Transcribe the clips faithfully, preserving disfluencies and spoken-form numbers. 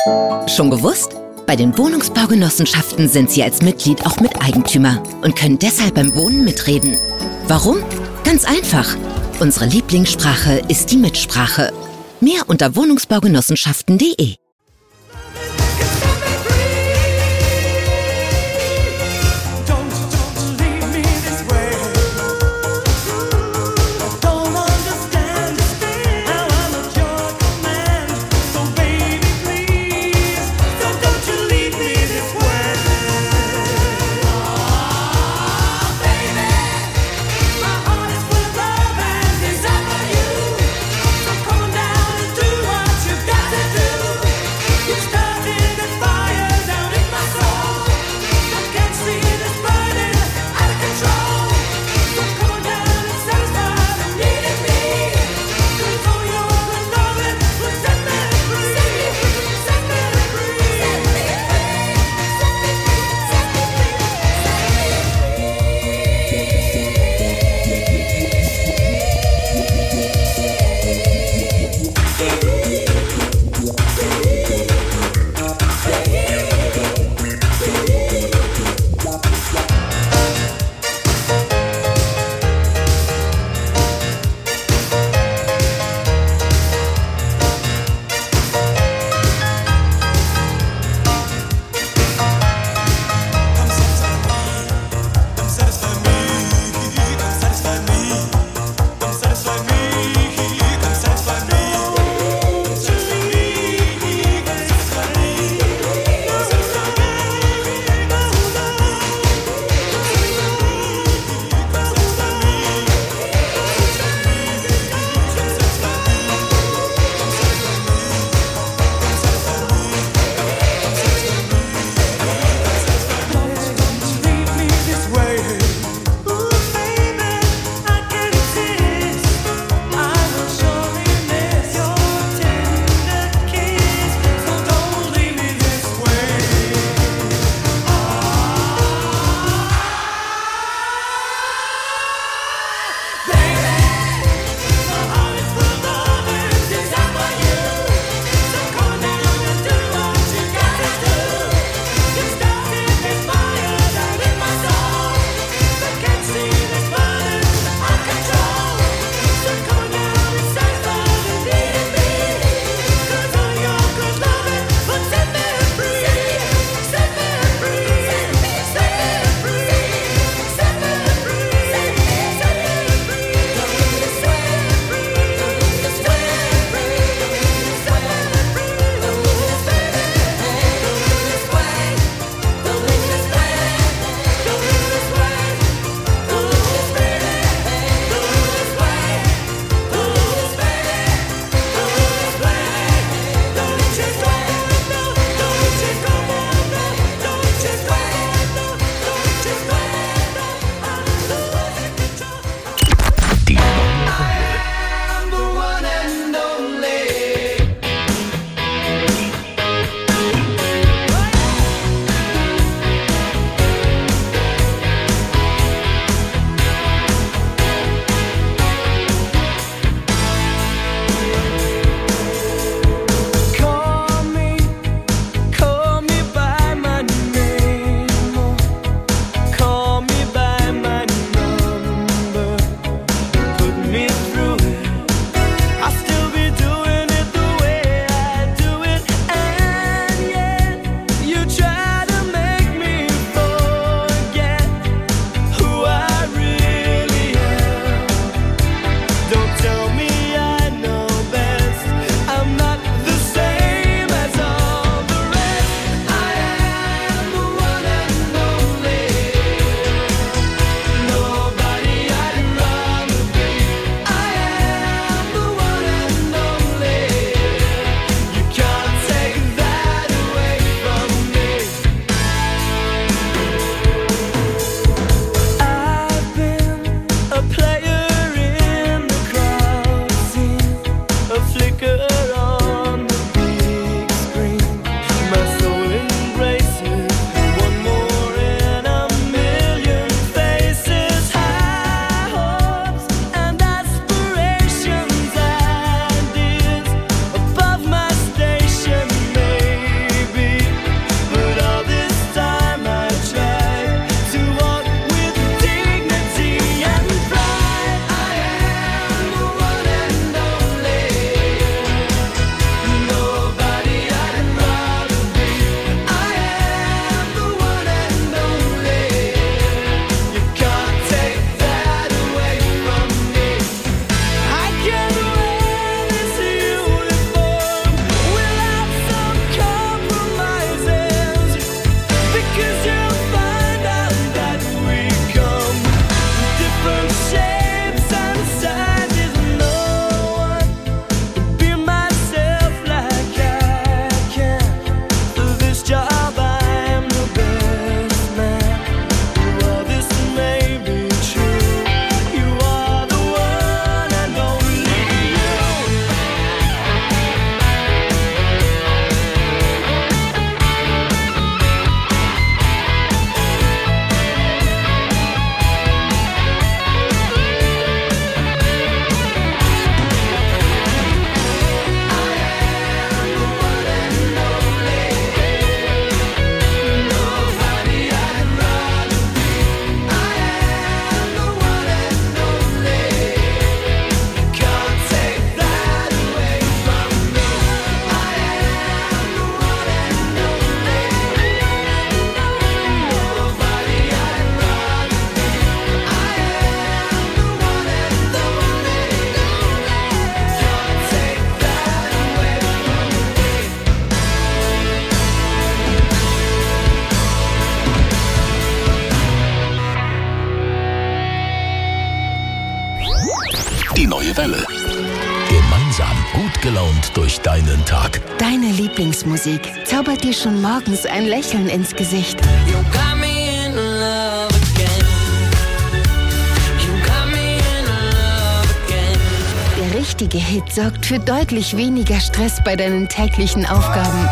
Schon gewusst? Bei den Wohnungsbaugenossenschaften sind Sie als Mitglied auch Miteigentümer und können deshalb beim Wohnen mitreden. Warum? Ganz einfach. Unsere Lieblingssprache ist die Mitsprache. Mehr unter wohnungsbaugenossenschaften punkt de. Welle. Gemeinsam gut gelaunt durch deinen Tag. Deine Lieblingsmusik zaubert dir schon morgens ein Lächeln ins Gesicht. You got me in love again. You got me in love again. Der richtige Hit sorgt für deutlich weniger Stress bei deinen täglichen Aufgaben.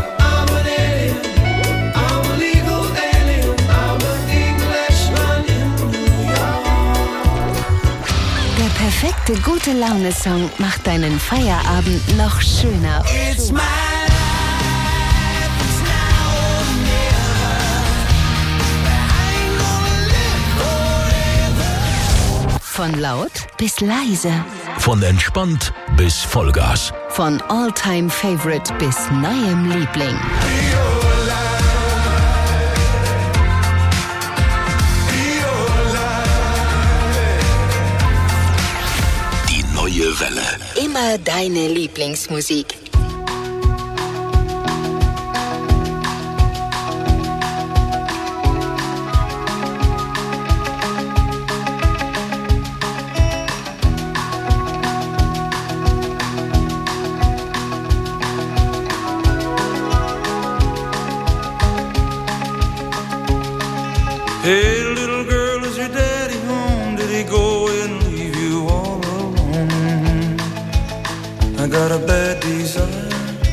Der perfekte Gute-Laune-Song macht deinen Feierabend noch schöner. It's my life, it's now or never. I ain't gonna live forever. Von laut bis leise. Von entspannt bis Vollgas. Von All-Time-Favorite bis neuem Liebling. Die neue Welle. Immer deine Lieblingsmusik. Hey, little girl, is your daddy home? Did he go away and leave you all alone? I got a bad desire.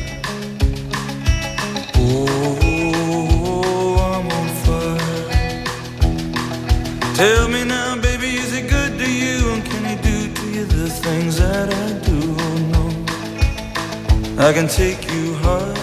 Oh, I'm on fire. Tell me now, baby, is he good to you? And can he do to you the things that I do? Oh, no, I can take you high.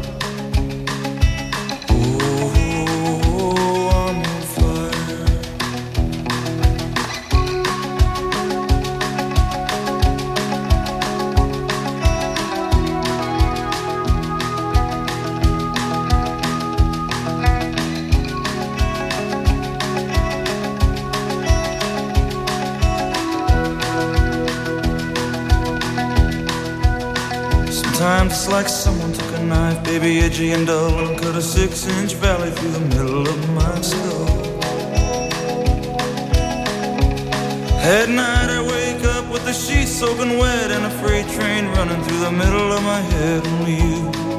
Sometimes it's like someone took a knife, baby, edgy and dull, and cut a six-inch valley through the middle of my skull. At night I wake up with the sheets soaking wet and a freight train running through the middle of my head. Only you